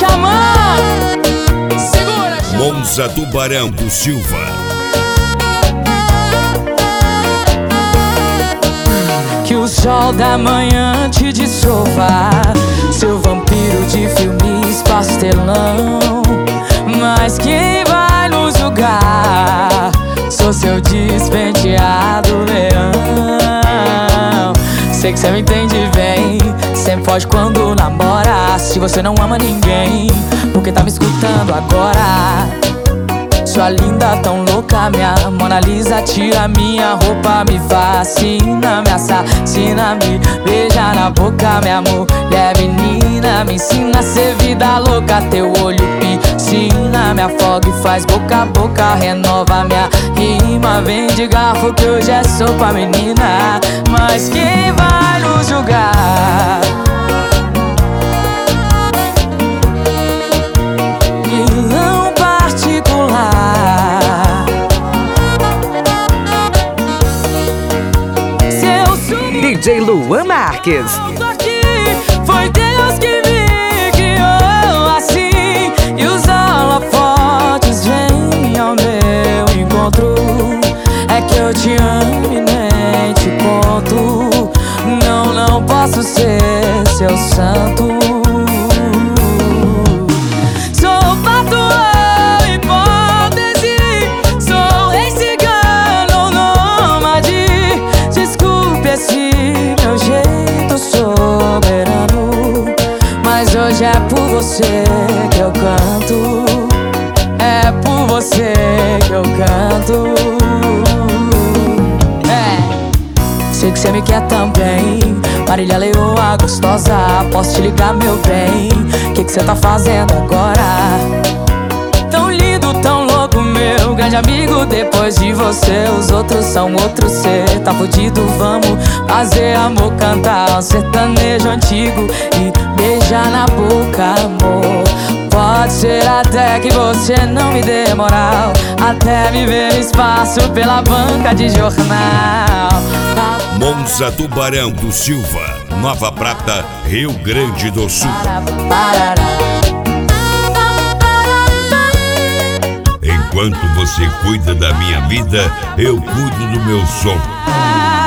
chamando. Segura, Monza Tubarão do Silva. Que o sol da manhã te dissolva, seu vampiro de filmes pastelão. Mas quem vai nos julgar? Sou seu despenteado leão. Sei que cê me entende bem, sempre foge quando namora. Se você não ama ninguém, por que tá me escutando agora? Sua linda tão louca, minha Mona Lisa, tira minha roupa, me fascina, me assassina, me beija na boca, minha mulher menina, me ensina a ser vida louca, teu olho piscina, me afoga e faz boca a boca, renova minha rima, vem de garfo que hoje é sopa, menina, mas quem vai nos julgar? DJ Luan Marques. Foi Deus que me guiou assim, e os holofotes vêm ao meu encontro. É que eu te amo e nem te conto. Não, não posso ser seu santo. Sou patuão, hipótese, sou rei cigano, nômade. Desculpe esse meu jeito soberano, mas hoje é por você que eu canto. É por você que eu canto. Sei que cê me quer também, Marília Leoa gostosa, posso te ligar, meu bem? Que cê tá fazendo agora? Tão lindo, tão louco, meu grande amigo. Depois de você, os outros são outros. Cê tá fudido, vamos fazer amor, cantar um sertanejo antigo e beijar na boca, amor. Pode ser até que você não me dê moral, até me ver espaço pela banca de jornal. Monza Tubarão do Silva, Nova Prata, Rio Grande do Sul. Enquanto você cuida da minha vida, eu cuido do meu som.